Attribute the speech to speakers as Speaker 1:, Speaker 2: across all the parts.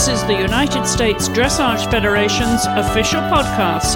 Speaker 1: is the United States Dressage Federation's official podcast.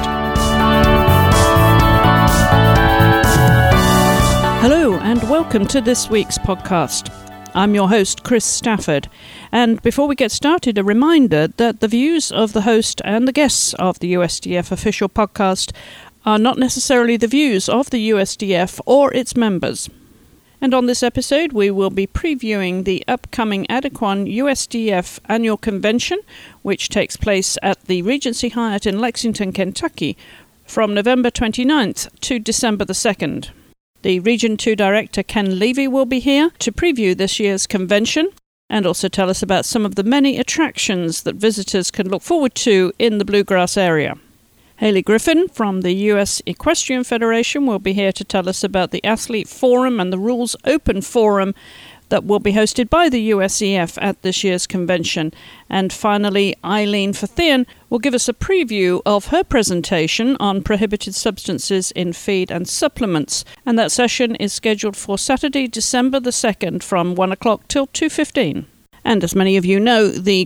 Speaker 1: Hello and welcome to this week's podcast. I'm your host, Chris Stafford, and before we get started, a reminder that the views of the host and the guests of the USDF official podcast are not necessarily the views of the USDF or its members. And on this episode, we will be previewing the upcoming Adequan USDF annual convention, which takes place at the Regency Hyatt in Lexington, Kentucky, from November 29th to December the 2nd. The Region 2 Director, Ken Levy, will be here to preview this year's convention and also tell us about some of the many attractions that visitors can look forward to in the Bluegrass area. Haley Griffin from the U.S. Equestrian Federation will be here to tell us about the Athlete Forum and the Rules Open Forum that will be hosted by the USEF at this year's convention. And finally, Eileen Fathian will give us a preview of her presentation on prohibited substances in feed and supplements. And that session is scheduled for Saturday, December the 2nd from 1 o'clock till 2:15. And as many of you know, the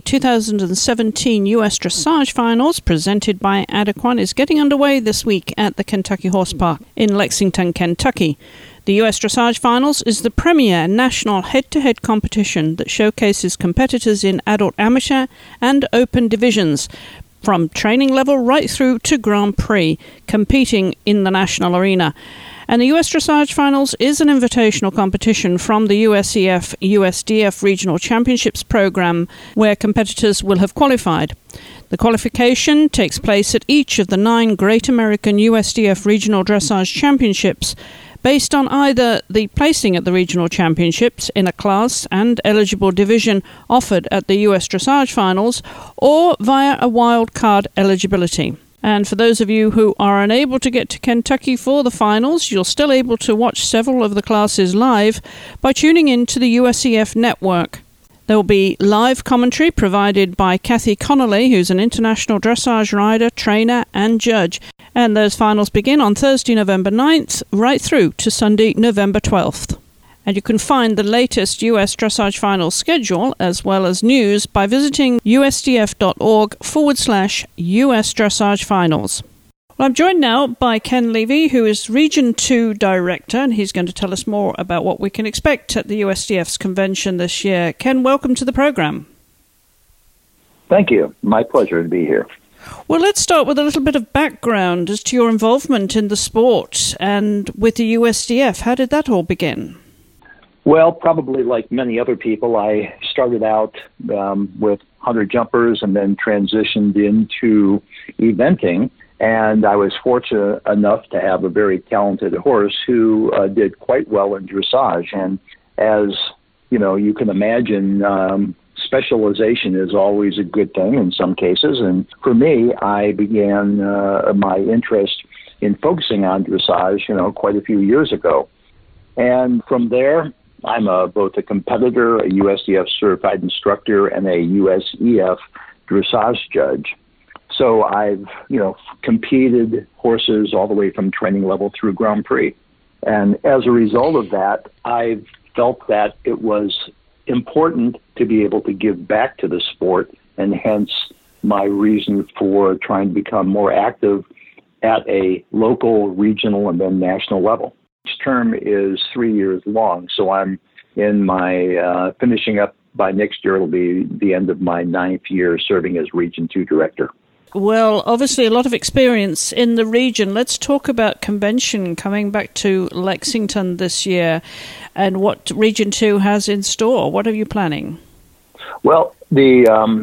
Speaker 1: 2017 U.S. Dressage Finals presented by Adequan is getting underway this week at the Kentucky Horse Park in Lexington, Kentucky. The U.S. Dressage Finals is the premier national head-to-head competition that showcases competitors in adult amateur and open divisions, from training level right through to Grand Prix, competing in the national arena. And the U.S. Dressage Finals is an invitational competition from the USEF-USDF Regional Championships program, where competitors will have qualified. The qualification takes place at each of the 9 Great American USDF Regional Dressage Championships, based on either the placing at the regional championships in a class and eligible division offered at the U.S. Dressage Finals, or via a wild card eligibility. And for those of you who are unable to get to Kentucky for the finals, you're still able to watch several of the classes live by tuning in to the USEF network. There will be live commentary provided by Kathy Connolly, who's an international dressage rider, trainer and judge. And those finals begin on Thursday, November 9th, right through to Sunday, November 12th. And you can find the latest U.S. Dressage Finals schedule, as well as news, by visiting usdf.org/US Dressage Finals. Well, I'm joined now by Ken Levy, who is Region 2 Director, and he's going to tell us more about what we can expect at the USDF's convention this year. Ken, welcome to the program.
Speaker 2: Thank you. My pleasure to be here.
Speaker 1: Well, let's start with a little bit of background as to your involvement in the sport and with the USDF. How did that all begin?
Speaker 2: Well, probably like many other people, I started out with 100 jumpers and then transitioned into eventing. And I was fortunate enough to have a very talented horse who did quite well in dressage. And as you know, you can imagine, specialization is always a good thing in some cases. And for me, I began my interest in focusing on dressage, quite a few years ago. And from there, I'm both a competitor, a USDF certified instructor, and a USEF dressage judge. So I've, competed horses all the way from training level through Grand Prix. And as a result of that, I've felt that it was important to be able to give back to the sport, and hence my reason for trying to become more active at a local, regional, and then national level. Each term is 3 years long, so I'm in my finishing up by next year. It'll be the end of my 9th year serving as Region 2 Director.
Speaker 1: Well, obviously a lot of experience in the region. Let's talk about convention coming back to Lexington this year and what Region 2 has in store. What are you planning? Well,
Speaker 2: the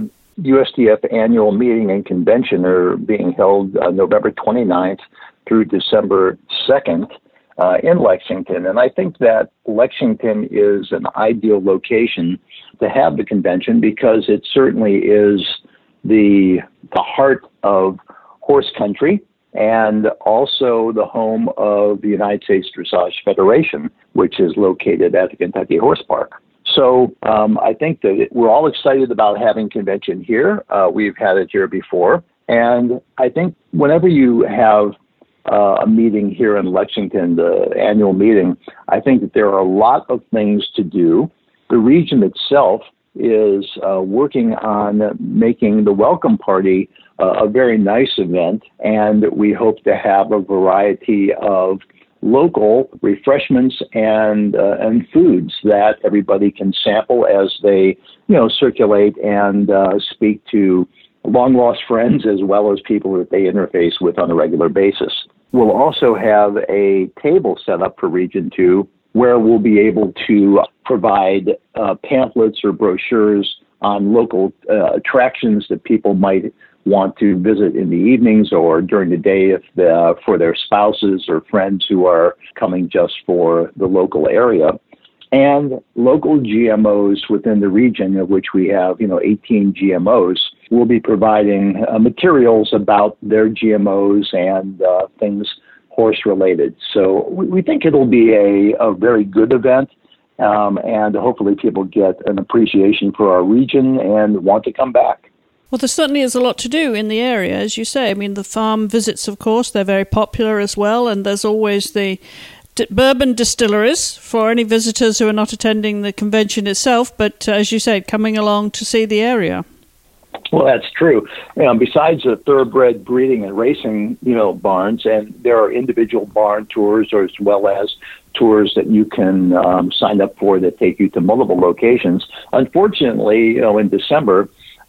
Speaker 2: USDF annual meeting and convention are being held November 29th through December 2nd in Lexington. And I think that Lexington is an ideal location to have the convention because it certainly is the heart of horse country and also the home of the United States Dressage Federation, which is located at the Kentucky Horse Park. So I think that we're all excited about having convention here. We've had it here before. And I think whenever you have a meeting here in Lexington, the annual meeting, I think that there are a lot of things to do. The region itself is working on making the welcome party a very nice event, and we hope to have a variety of local refreshments and foods that everybody can sample as they, circulate and speak to long-lost friends as well as people that they interface with on a regular basis. We'll also have a table set up for Region 2 where we'll be able to provide pamphlets or brochures on local attractions that people might want to visit in the evenings or during the day for their spouses or friends who are coming just for the local area. And local GMOs within the region, of which we have, 18 GMOs, will be providing materials about their GMOs and things horse-related. So we think it'll be a very good event, and hopefully people get an appreciation for our region and want to come back.
Speaker 1: Well, there certainly is a lot to do in the area, as you say. I mean, the farm visits, of course, they're very popular as well, and there's always the bourbon distilleries for any visitors who are not attending the convention itself, but as you said, coming along to see the area.
Speaker 2: Well, that's true. Besides the thoroughbred breeding and racing, barns, and there are individual barn tours as well as tours that you can sign up for that take you to multiple locations. Unfortunately, in December,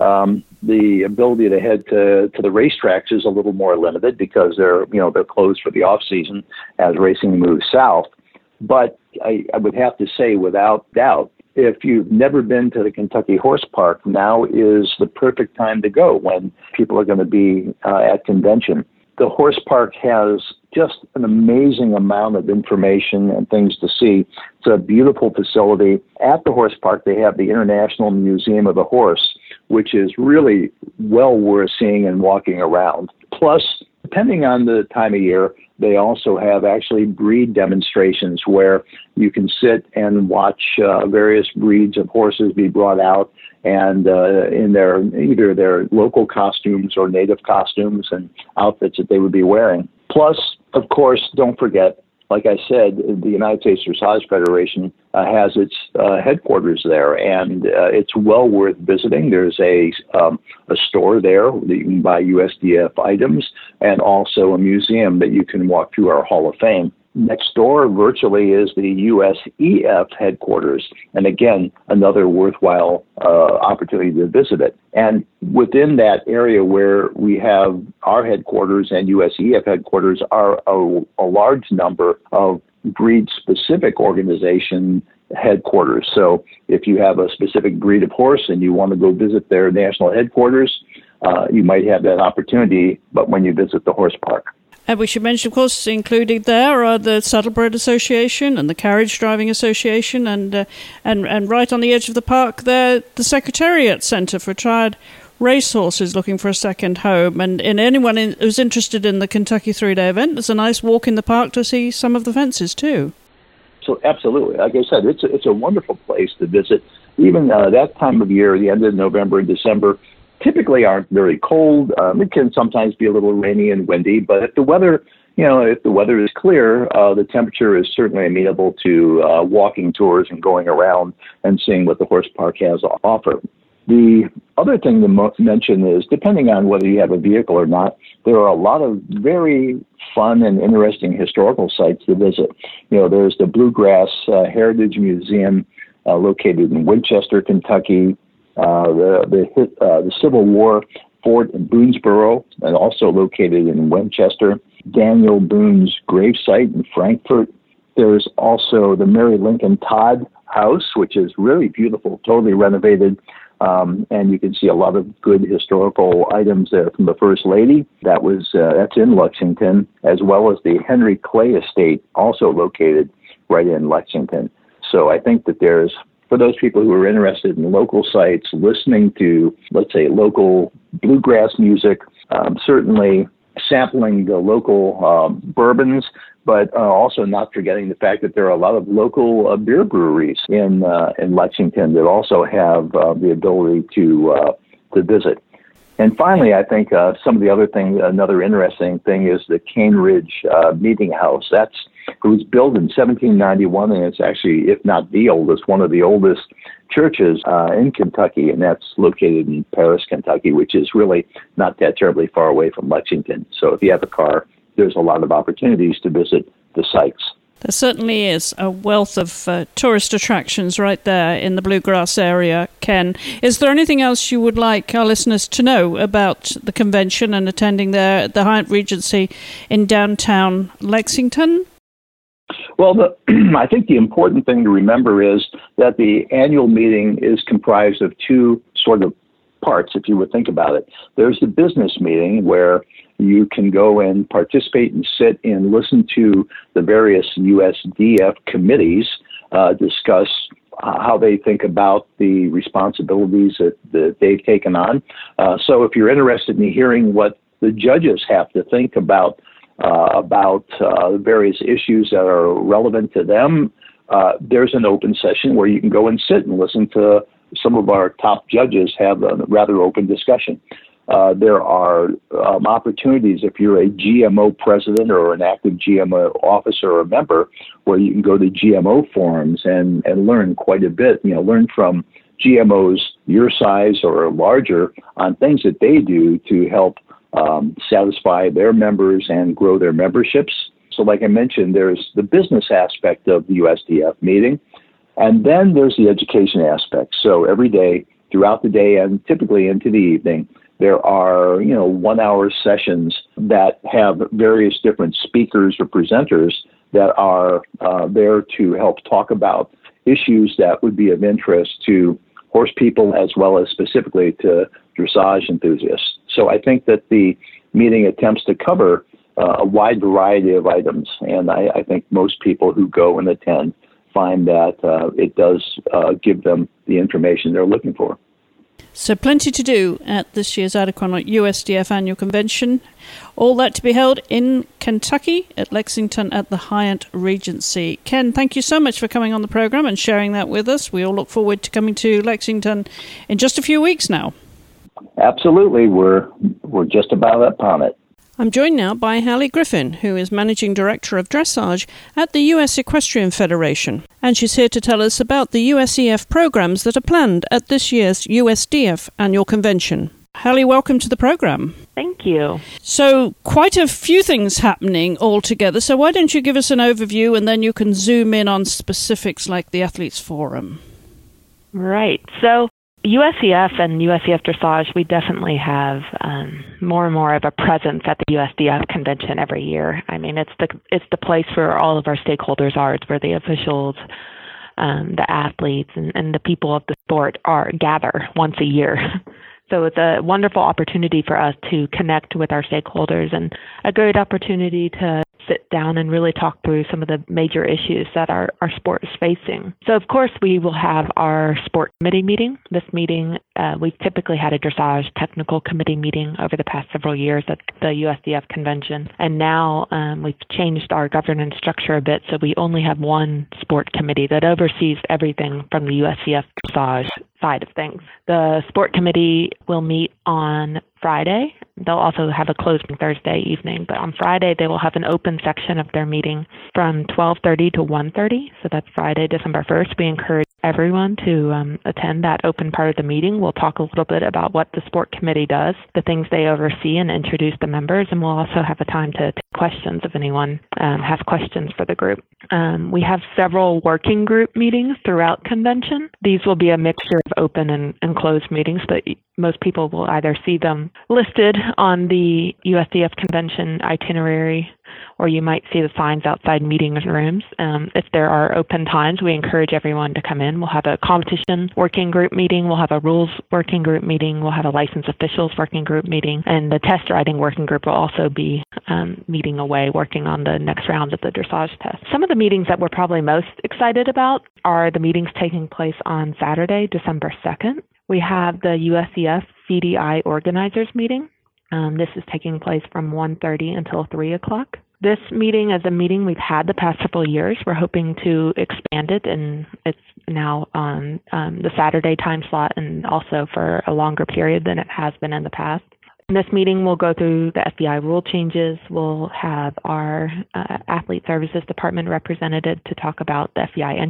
Speaker 2: the ability to head to the racetracks is a little more limited because they're closed for the off season as racing moves south. But I would have to say, without doubt, if you've never been to the Kentucky Horse Park, now is the perfect time to go when people are going to be at convention. The horse park has just an amazing amount of information and things to see. It's a beautiful facility. At the horse park, they have the International Museum of the Horse, which is really well worth seeing and walking around. Plus, depending on the time of year, they also have actually breed demonstrations where you can sit and watch various breeds of horses be brought out and in either their local costumes or native costumes and outfits that they would be wearing. Plus, of course, don't forget, like I said, the United States Dressage Federation has its headquarters there, and it's well worth visiting. There's a store there that you can buy USDF items, and also a museum that you can walk through our Hall of Fame. Next door virtually is the USEF headquarters, and again, another worthwhile opportunity to visit it. And within that area where we have our headquarters and USEF headquarters are a large number of breed-specific organization headquarters. So if you have a specific breed of horse and you want to go visit their national headquarters, you might have that opportunity, but when you visit the horse park.
Speaker 1: And we should mention, of course, included there are the Saddlebred Association and the Carriage Driving Association, and right on the edge of the park there, the Secretariat Centre for Triad Racehorses looking for a second home. And anyone who's interested in the Kentucky 3-day event, there's a nice walk in the park to see some of the fences too. So
Speaker 2: absolutely. Like I said, it's a wonderful place to visit. Even that time of year, the end of November and December, typically aren't very cold. It can sometimes be a little rainy and windy, but if the weather is clear, the temperature is certainly amenable to walking tours and going around and seeing what the horse park has to offer. The other thing to mention is, depending on whether you have a vehicle or not, there are a lot of very fun and interesting historical sites to visit. There's the Bluegrass Heritage Museum located in Winchester, Kentucky. The Civil War fort in Boonesboro, and also located in Winchester. Daniel Boone's gravesite in Frankfort. There's also the Mary Lincoln Todd House, which is really beautiful, totally renovated, and you can see a lot of good historical items there from the First Lady. That's in Lexington, as well as the Henry Clay Estate, also located right in Lexington. So I think that there's, for those people who are interested in local sites, listening to, let's say, local bluegrass music, certainly sampling the local bourbons, but also not forgetting the fact that there are a lot of local beer breweries in Lexington that also have the ability to visit. And finally, I think some of the other things, another interesting thing is the Cane Ridge Meeting House. It was built in 1791, and it's actually, if not the oldest, one of the oldest churches in Kentucky, and that's located in Paris, Kentucky, which is really not that terribly far away from Lexington. So if you have a car, there's a lot of opportunities to visit the sites.
Speaker 1: There certainly is a wealth of tourist attractions right there in the Bluegrass area, Ken. Is there anything else you would like our listeners to know about the convention and attending the Hyatt Regency in downtown Lexington?
Speaker 2: Well, I think the important thing to remember is that the annual meeting is comprised of two sort of parts, if you would think about it. There's the business meeting where you can go and participate and sit and listen to the various USDF committees discuss how they think about the responsibilities that they've taken on. So if you're interested in hearing what the judges have to think about various issues that are relevant to them, there's an open session where you can go and sit and listen to some of our top judges have a rather open discussion. There are opportunities if you're a GMO president or an active GMO officer or member, where you can go to GMO forums and learn quite a bit. Learn from GMOs your size or larger on things that they do to help satisfy their members and grow their memberships. So like I mentioned, there's the business aspect of the USDF meeting, and then there's the education aspect. So every day, throughout the day and typically into the evening, there are, 1-hour sessions that have various different speakers or presenters that are there to help talk about issues that would be of interest to horse people as well as specifically to dressage enthusiasts. So I think that the meeting attempts to cover a wide variety of items, and I think most people who go and attend find that it does give them the information they're looking for.
Speaker 1: So plenty to do at this year's Adequan USDF Annual Convention. All that to be held in Kentucky at Lexington at the Hyatt Regency. Ken, thank you so much for coming on the program and sharing that with us. We all look forward to coming to Lexington in just a few weeks now.
Speaker 2: Absolutely. We're just about upon it.
Speaker 1: I'm joined now by Hallie Griffin, who is Managing Director of Dressage at the U.S. Equestrian Federation. And she's here to tell us about the USEF programs that are planned at this year's USDF Annual Convention. Hallie, welcome to the program.
Speaker 3: Thank you.
Speaker 1: So, quite a few things happening all together. So why don't you give us an overview and then you can zoom in on specifics like the Athletes Forum.
Speaker 3: Right. So USEF and USEF Dressage, we definitely have more and more of a presence at the USDF convention every year. I mean, it's the place where all of our stakeholders are. It's where the officials, the athletes, and the people of the sport gather once a year. So it's a wonderful opportunity for us to connect with our stakeholders and a great opportunity to sit down and really talk through some of the major issues that our sport is facing. So, of course, we will have our sport committee meeting. This meeting, we've typically had a dressage technical committee meeting over the past several years at the USDF convention. And now we've changed our governance structure a bit, so we only have one sport committee that oversees everything from the USDF dressage side of things. The sport committee will meet on Friday. They'll also have a closed Thursday evening, but on Friday they will have an open section of their meeting from 12:30 to 1:30. So that's Friday, December 1st. We encourage everyone to attend that open part of the meeting. We'll talk a little bit about what the sport committee does, the things they oversee, and introduce the members. And we'll also have a time to take questions if anyone has questions for the group. We have several working group meetings throughout convention. These will be a mixture of open and closed meetings, but most people will either see them listed on the USDF convention itinerary, or you might see the signs outside meeting rooms. If there are open times, we encourage everyone to come in. We'll have a competition working group meeting. We'll have a rules working group meeting. We'll have a licensed officials working group meeting. And the test riding working group will also be meeting away, working on the next round of the dressage test. Some of the meetings that we're probably most excited about are the meetings taking place on Saturday, December 2nd. We have the USEF CDI organizers meeting. This is taking place from 1:30 until 3 o'clock. This meeting is a meeting we've had the past several years. We're hoping to expand it, and it's now on the Saturday time slot and also for a longer period than it has been in the past. In this meeting, we'll go through the FBI rule changes. We'll have our Athlete Services Department representative to talk about the FBI entry system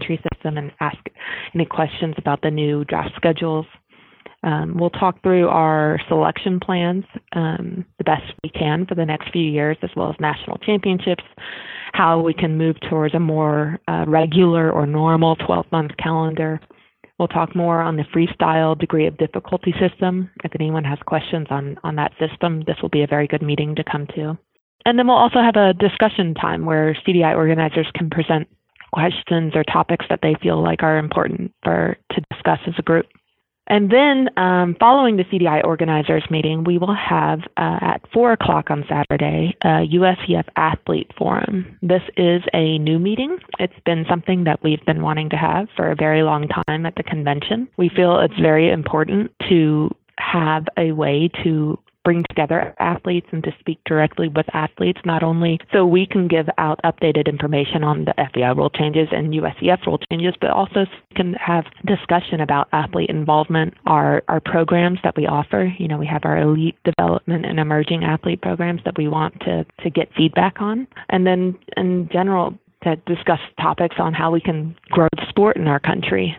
Speaker 3: them and ask any questions about the new draft schedules. We'll talk through our selection plans the best we can for the next few years, as well as national championships, how we can move towards a more regular or normal 12-month calendar. We'll talk more on the freestyle degree of difficulty system. If anyone has questions on that system, this will be a very good meeting to come to. And then we'll also have a discussion time where CDI organizers can present questions or topics that they feel like are important to discuss as a group. And then following the CDI organizers meeting, we will have at 4 o'clock on Saturday a USEF Athlete Forum. This is a new meeting. It's been something that we've been wanting to have for a very long time at the convention. We feel it's very important to have a way to bring together athletes and to speak directly with athletes, not only so we can give out updated information on the FEI rule changes and USEF rule changes, but also so we can have discussion about athlete involvement, our programs that we offer. You know, we have our elite development and emerging athlete programs that we want to get feedback on. And then in general, to discuss topics on how we can grow the sport in our country.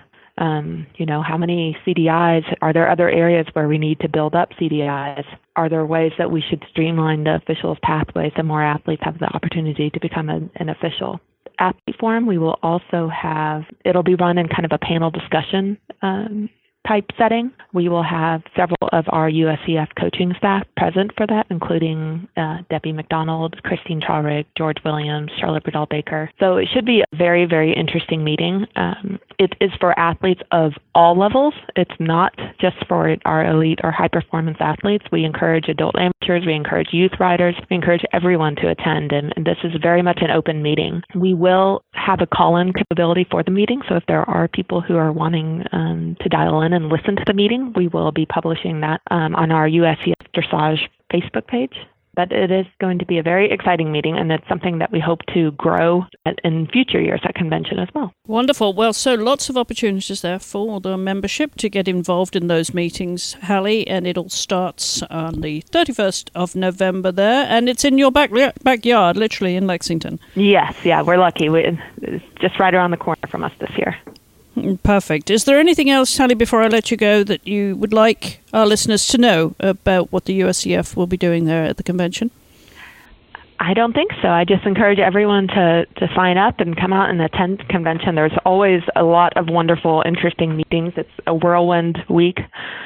Speaker 3: How many CDIs? Are there other areas where we need to build up CDIs? Are there ways that we should streamline the officials' pathways so more athletes have the opportunity to become an official? Athlete Forum, we will also have, it'll be run in kind of a panel discussion type setting. We will have several of our USEF coaching staff present for that, including Debbie McDonald, Christine Traurig, George Williams, Charlotte Bridal Baker. So it should be a very, very interesting meeting. It is for athletes of all levels. It's not just for our elite or high-performance athletes. We encourage adult amateurs. We encourage youth riders. We encourage everyone to attend, and this is very much an open meeting. We will have a call-in capability for the meeting, so if there are people who are wanting to dial in and listen to the meeting, we will be publishing that on our USEF Dressage Facebook page. But it is going to be a very exciting meeting, and it's something that we hope to grow in future years at convention as well.
Speaker 1: Wonderful. Well, so lots of opportunities there for the membership to get involved in those meetings, Hallie, and it all starts on the 31st of November there, and it's in your backyard, literally in Lexington.
Speaker 3: Yes, yeah, we're lucky. It's just right around the corner from us this year.
Speaker 1: Perfect. Is there anything else, Hallie, before I let you go, that you would like our listeners to know about what the USEF will be doing there at the convention?
Speaker 3: I don't think so. I just encourage everyone to sign up and come out and attend the convention. There's always a lot of wonderful, interesting meetings. It's a whirlwind week,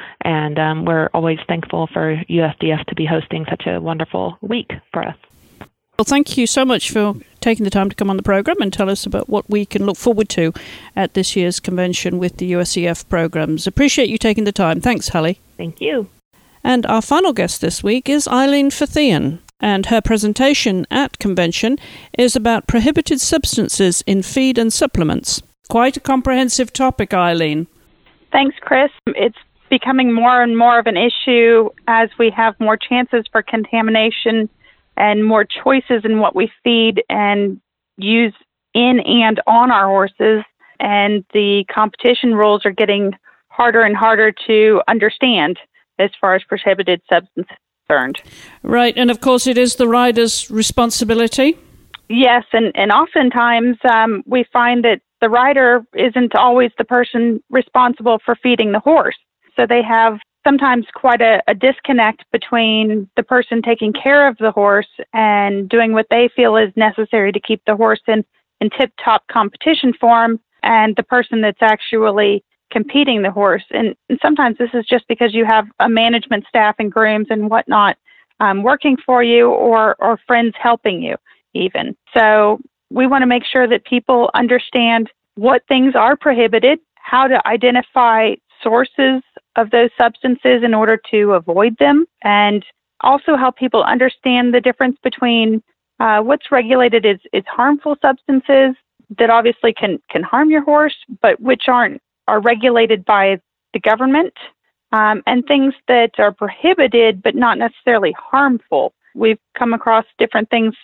Speaker 3: and we're always thankful for USDF to be hosting such a wonderful week for us.
Speaker 1: Well, thank you so much for taking the time to come on the program and tell us about what we can look forward to at this year's convention with the USEF programs. Appreciate you taking the time. Thanks, Hallie.
Speaker 3: Thank you.
Speaker 1: And our final guest this week is Eileen Fathian, and her presentation at convention is about prohibited substances in feed and supplements. Quite a comprehensive topic, Eileen.
Speaker 4: Thanks, Chris. It's becoming more and more of an issue as we have more chances for contamination and more choices in what we feed and use in and on our horses. And the competition rules are getting harder and harder to understand as far as prohibited substances are concerned.
Speaker 1: Right, and of course it is the rider's responsibility.
Speaker 4: Yes, and oftentimes we find that the rider isn't always the person responsible for feeding the horse. So they have sometimes quite a disconnect between the person taking care of the horse and doing what they feel is necessary to keep the horse in tip-top competition form and the person that's actually competing the horse. And sometimes this is just because you have a management staff and grooms and whatnot working for you or friends helping you even. So we want to make sure that people understand what things are prohibited, how to identify sources of those substances in order to avoid them, and also help people understand the difference between what's regulated is harmful substances that obviously can harm your horse, but which are regulated by the government, and things that are prohibited but not necessarily harmful. We've come across different things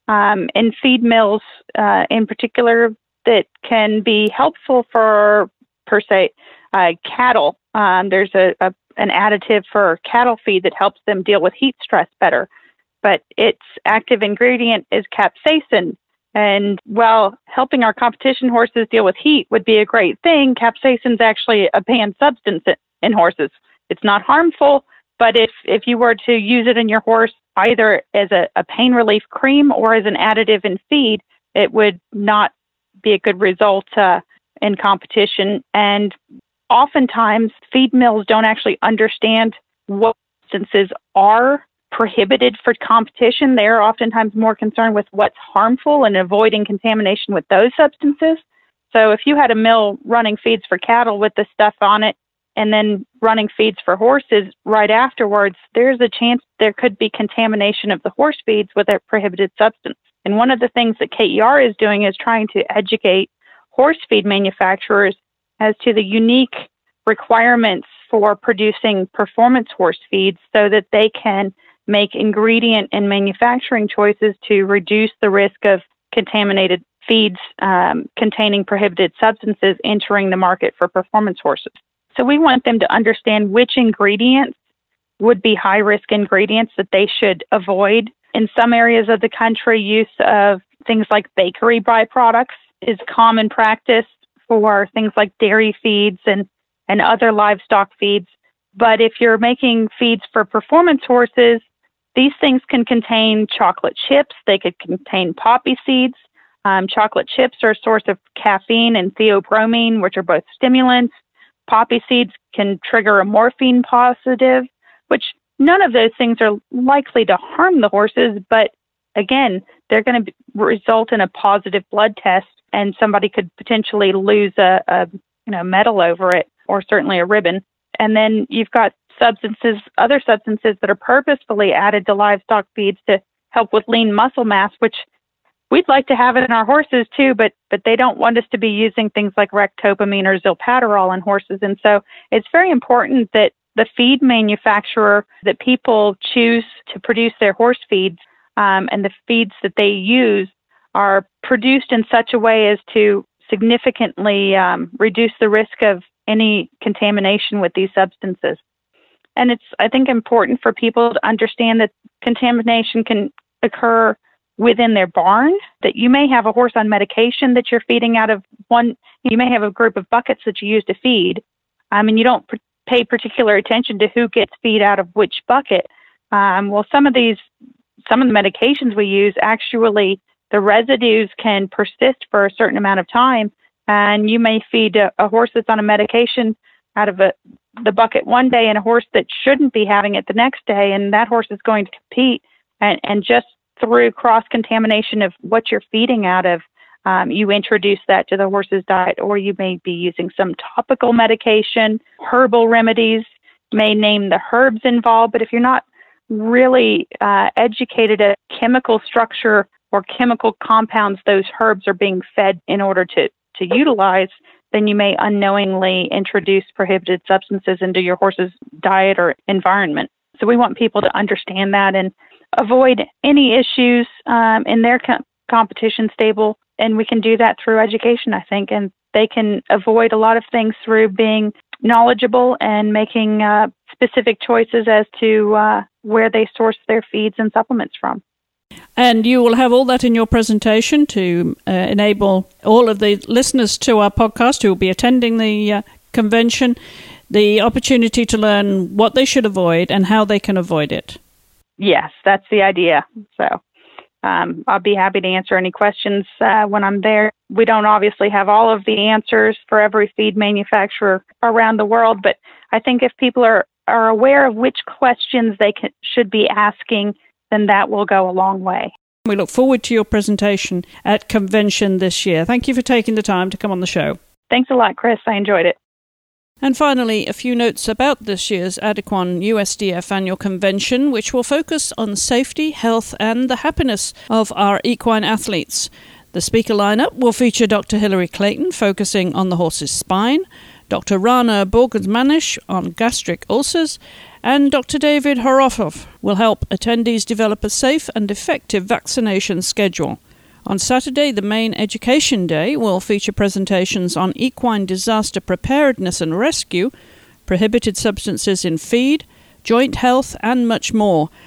Speaker 4: in feed mills in particular that can be helpful for, per se, cattle. There's an additive for cattle feed that helps them deal with heat stress better, but its active ingredient is capsaicin, And while helping our competition horses deal with heat would be a great thing, capsaicin is actually a banned substance in horses. It's not harmful, but if you were to use it in your horse either as a pain relief cream or as an additive in feed, it would not be a good result in competition. And oftentimes, feed mills don't actually understand what substances are prohibited for competition. They're oftentimes more concerned with what's harmful and avoiding contamination with those substances. So if you had a mill running feeds for cattle with this stuff on it and then running feeds for horses right afterwards, there's a chance there could be contamination of the horse feeds with a prohibited substance. And one of the things that KER is doing is trying to educate horse feed manufacturers as to the unique requirements for producing performance horse feeds so that they can make ingredient and manufacturing choices to reduce the risk of contaminated feeds containing prohibited substances entering the market for performance horses. So we want them to understand which ingredients would be high-risk ingredients that they should avoid. In some areas of the country, use of things like bakery byproducts is common practice for things like dairy feeds and other livestock feeds. But if you're making feeds for performance horses, these things can contain chocolate chips. They could contain poppy seeds. Chocolate chips are a source of caffeine and theobromine, which are both stimulants. Poppy seeds can trigger a morphine positive, which none of those things are likely to harm the horses. But again, they're going to result in a positive blood test, and somebody could potentially lose a medal over it, or certainly a ribbon. And then you've got other substances that are purposefully added to livestock feeds to help with lean muscle mass, which we'd like to have it in our horses too, but they don't want us to be using things like ractopamine or zilpaterol in horses. And so it's very important that the feed manufacturer that people choose to produce their horse feeds and the feeds that they use are produced in such a way as to significantly reduce the risk of any contamination with these substances. And it's, I think, important for people to understand that contamination can occur within their barn, that you may have a horse on medication that you're feeding out of one, you may have a group of buckets that you use to feed, and you don't pay particular attention to who gets feed out of which bucket. Well, some of the medications we use, actually, the residues can persist for a certain amount of time, and you may feed a horse that's on a medication out of the bucket one day and a horse that shouldn't be having it the next day, and that horse is going to compete. And just through cross-contamination of what you're feeding out of, you introduce that to the horse's diet, or you may be using some topical medication, herbal remedies, may name the herbs involved, but if you're not really educated at chemical structure or chemical compounds those herbs are being fed in order to utilize, then you may unknowingly introduce prohibited substances into your horse's diet or environment. So we want people to understand that and avoid any issues in their competition stable. And we can do that through education, I think. And they can avoid a lot of things through being knowledgeable and making specific choices as to where they source their feeds and supplements from.
Speaker 1: And you will have all that in your presentation to enable all of the listeners to our podcast who will be attending the convention the opportunity to learn what they should avoid and how they can avoid it. Yes, that's the idea. So I'll be happy to answer any questions when I'm there. We don't obviously have all of the answers for every feed manufacturer around the world, but I think if people are aware of which questions they should be asking, then that will go a long way. We look forward to your presentation at convention this year. Thank you for taking the time to come on the show. Thanks a lot, Chris. I enjoyed it. And finally, a few notes about this year's Adequan USDF annual convention, which will focus on safety, health, and the happiness of our equine athletes. The speaker lineup will feature Dr. Hilary Clayton, focusing on the horse's spine, Dr. Rana Borgensmanish on gastric ulcers, and Dr. David Horofov will help attendees develop a safe and effective vaccination schedule. On Saturday, the main education day will feature presentations on equine disaster preparedness and rescue, prohibited substances in feed, joint health, and much more.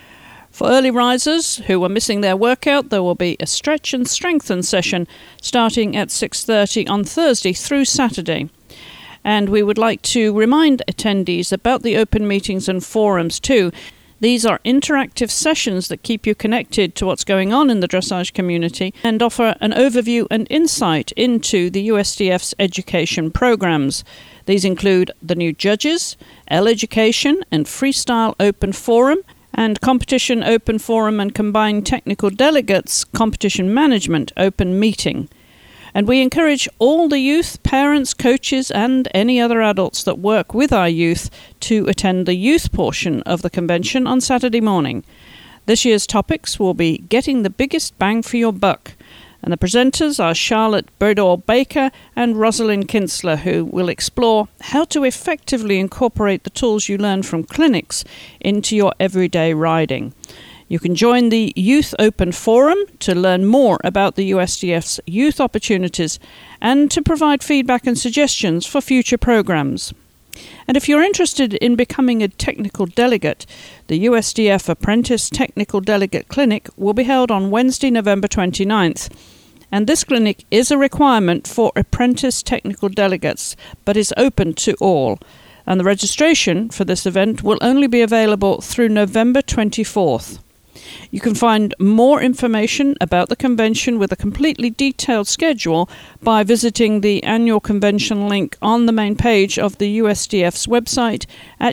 Speaker 1: For early risers who are missing their workout, there will be a stretch and strengthen session starting at 6:30 on Thursday through Saturday. And we would like to remind attendees about the open meetings and forums too. These are interactive sessions that keep you connected to what's going on in the dressage community and offer an overview and insight into the USDF's education programs. These include the new judges, L-Education and Freestyle Open Forum, and Competition Open Forum and Combined Technical Delegates Competition Management Open Meeting. And we encourage all the youth, parents, coaches, and any other adults that work with our youth to attend the youth portion of the convention on Saturday morning. This year's topics will be getting the biggest bang for your buck. And the presenters are Charlotte Birdall-Baker and Rosalind Kinsler, who will explore how to effectively incorporate the tools you learn from clinics into your everyday riding. You can join the Youth Open Forum to learn more about the USDF's youth opportunities and to provide feedback and suggestions for future programs. And if you're interested in becoming a technical delegate, the USDF Apprentice Technical Delegate Clinic will be held on Wednesday, November 29th. And this clinic is a requirement for apprentice technical delegates, but is open to all. And the registration for this event will only be available through November 24th. You can find more information about the convention with a completely detailed schedule by visiting the annual convention link on the main page of the USDF's website at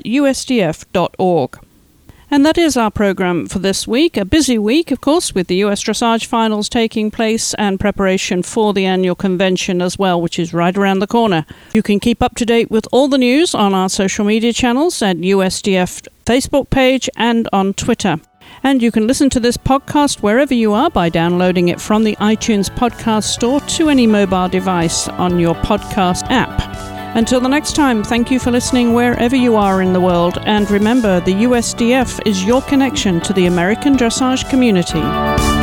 Speaker 1: usdf.org. And that is our program for this week. A busy week, of course, with the US Dressage Finals taking place and preparation for the annual convention as well, which is right around the corner. You can keep up to date with all the news on our social media channels at USDF Facebook page and on Twitter. And you can listen to this podcast wherever you are by downloading it from the iTunes podcast store to any mobile device on your podcast app. Until the next time, thank you for listening wherever you are in the world. And remember, the USDF is your connection to the American dressage community.